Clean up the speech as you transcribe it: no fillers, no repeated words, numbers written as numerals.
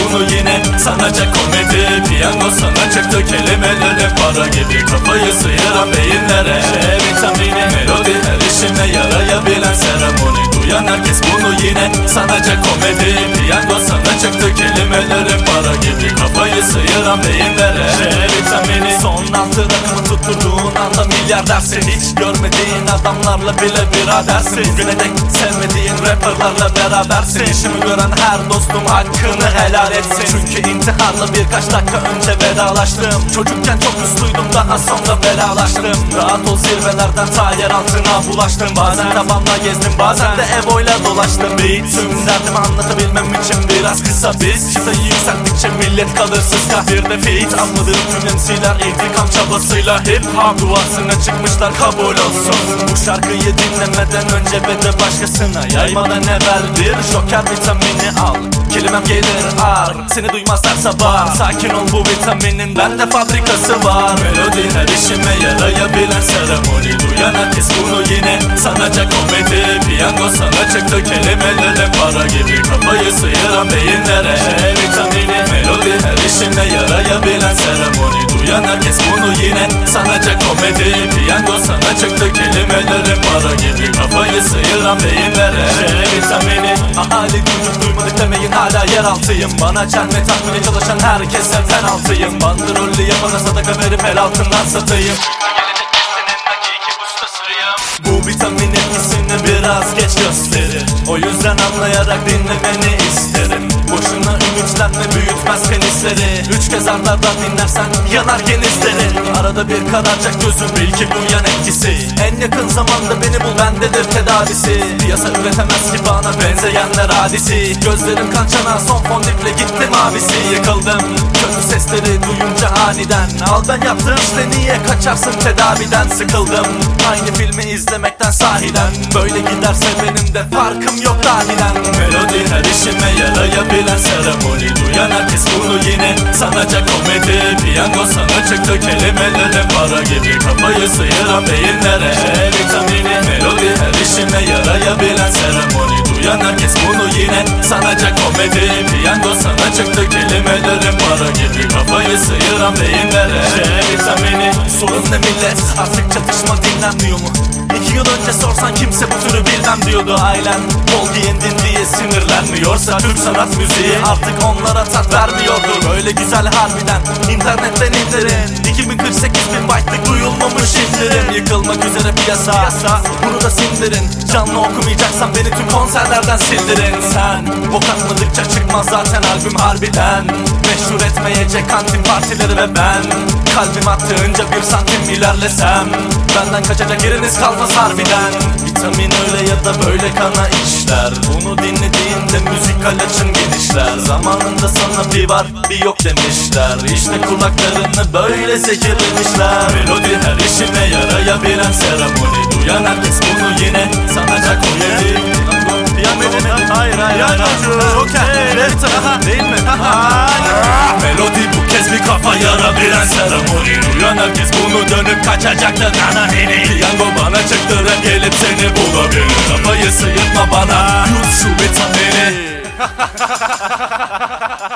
bunu yine sanacak komedi. Piyango sana çıktı kelimelerin para gibi. Kafayı sıyıran beyinlere vitamini melodi, her işime yarayabilen seremoni. Duyan herkes bunu yine sanacak komedi. Piyango sana çıktı kelimelerin para gibi. Kafayı sıyıran beyinlere vitamini. Son altı rakımı tutturduğun anda milyar dersin. Hiç görmediğin adamlarla bile biradersin. Bugüne dek sevmediğin rapperlarla berabersin. İşimi gören her dostum hakkını helal etsin. Çünkü intiharla birkaç dakika önce vedalaştım. Çocukken çok usluydum, daha sonra belalaştım. Rahat ol zirvelerden ta yer altına bulaştım. Bazen tabanla gezdim, bazen de Evo'yla dolaştım. Beat tüm derdimi anlatabilmem için biraz kısa. Biz çıtayı yükselttikçe millet kalır sıska. Bir de feat anladığım tüm MC'ler intikam çabasıyla hip hop duasına çıkmışlar, kabul olsun. Bu şarkıyı dinlemeden önce ve de başkasına yaymadan evvel bir joker vitamini al. Kelimem gelir ağır, seni duymazlarsa bağır. Sakin ol, bu vitaminin bende fabrikası var. Melodi her işime yarayabilen seremoni. Duyan herkes bunu yine sanacak komedi. Piyango sana çıktı kelimelerin para gibi. Kafayı sıyıran beyinlere vitamini. Melodi her işime yarayabilen seremoni. Duyan herkes bunu yine sanacak komedi. Piyango sana çıktı kelimelerin para gibi. Kafayı sıyıran beyinlere vitamini. Ahali duyduk duymadık demeyin, hala yeraltıyım. Bana çelme takmaya çalışan herkese penaltıyım. Bandrollü yapana sadaka verip el altından satayım. Bu vitamin etkisini biraz geç gösterir. O yüzden anlayarak dinlemeni isterim. Boşuna ümitlenme, büyütmez penisleri. 3 kez arda arda dinlersen yanar genizleri. Arada bir kararacak gözüm, belki bu yan etkisi. En yakın zamanda beni bul, bendedir tedavisi. Piyasa üretemez ki bana benzeyenler hadisi. Gözlerim kan çanağı, son fondiple gitti mavisi. Yıkıldım kötü sesleri duyunca aniden. Al ben yaptım işte, niye kaçarsın tedaviden? Sıkıldım aynı filmi izlemekten sahiden. Böyle giderse benim de farkım yok dahiden. Melodi her işime yarayabilen seremoni. Duyan herkes bunu yine sanacak komedi. Piyango sana çıktı kelimelerin para gibi. Kafayı sıyıran beyinlere vitamini. Melodi her işime yarayabilen seremoni. Duyan herkes bunu yine sanacak komedi. Piyango sana çıktı kelimelerin para gibi. Kafayı sıyıran beyinlere vitamini. Sorun ne millet, artık çatışma dinlenmiyor mu? 2 yıl önce sorsan kimse bu türü bilmem diyordu ailen. Bol giyindin diye sinirlenmiyorsa Türk sanat müziği artık onlara tat vermiyordu. Böyle güzel harbiden internetten indirin. 2048 bin byte'lık duyulmamış indirim. Yıkılmak üzere piyasa, bunu da sindirin. Canlı okumayacaksan beni tüm konserlerden sildirin. Sen bok atmadıkça çıkmaz zaten albüm harbiden. Meşhur etmeyecek kantin partileri ve ben. Kalbim attığınca 1 santim ilerlesem benden kaçacak yeriniz kalmaz harbiden. Vitamin öyle ya da böyle kana işler. Bunu dinlediğinde müzikal açın genişler. Zamanında sana bir var bir yok demişler. İşte kulaklarını böyle zehirlemişler. Melodi her işime yarayabilen seremoni. Duyan herkes bunu yine sanacak komedi. Hayır Joker değil mi? Melodi bu kez bir kafa yarabilen seremoni. Duyan herkes bunu dönüp kaçacaktır nananini. Piyango bana çıktı, rap gelip seni bulabilir. Kafayı sıyırtma bana, yut şu vitamini.